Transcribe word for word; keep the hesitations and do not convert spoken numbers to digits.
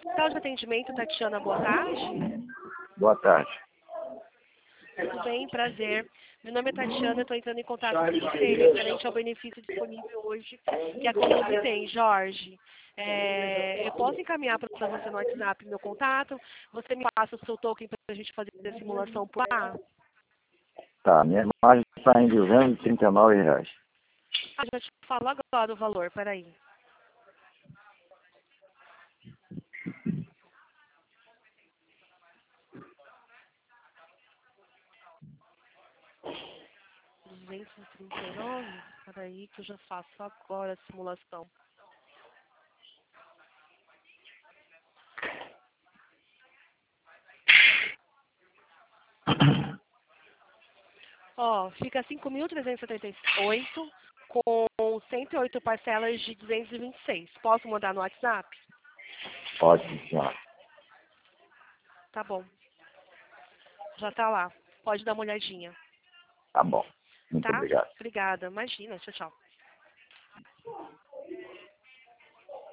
Central de atendimento, Tatiana, boa tarde. Boa tarde. Tudo bem, prazer. Meu nome é Tatiana, estou entrando em contato com você referente ao benefício disponível hoje que a Colombo tem, Jorge. É, eu posso encaminhar para você no WhatsApp meu contato? Você me passa o seu token para a gente fazer a simulação por lá? Tá, minha imagem está em duzentos e trinta e nove reais. Ah, já te falo agora o valor, peraí. duzentos e trinta e nove? Peraí que eu já faço agora a simulação. Ó, fica cinco mil trezentos e setenta e oito com cento e oito parcelas de duzentos e vinte e seis. Posso mandar no WhatsApp? Pode, senhora. Tá bom. Já tá lá. Pode dar uma olhadinha. Tá bom. Muito Tá? obrigado. Obrigada. Imagina. Tchau, tchau.